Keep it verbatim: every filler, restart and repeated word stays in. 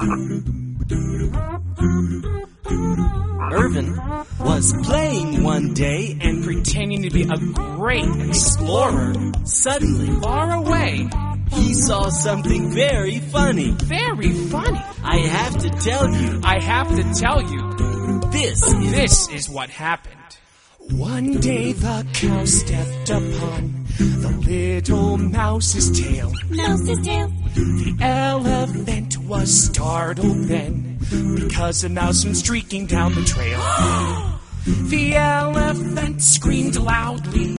Irvin was playing one day and pretending to be a great explorer. Suddenly, Far away. he saw something very funny. Very funny. I have to tell you, I have to tell you, this is... this is what happened. One day the cow stepped upon the little mouse's tail. Mouse's tail. The elephant was startled then, because a mouse went streaking down the trail. The elephant screamed loudly.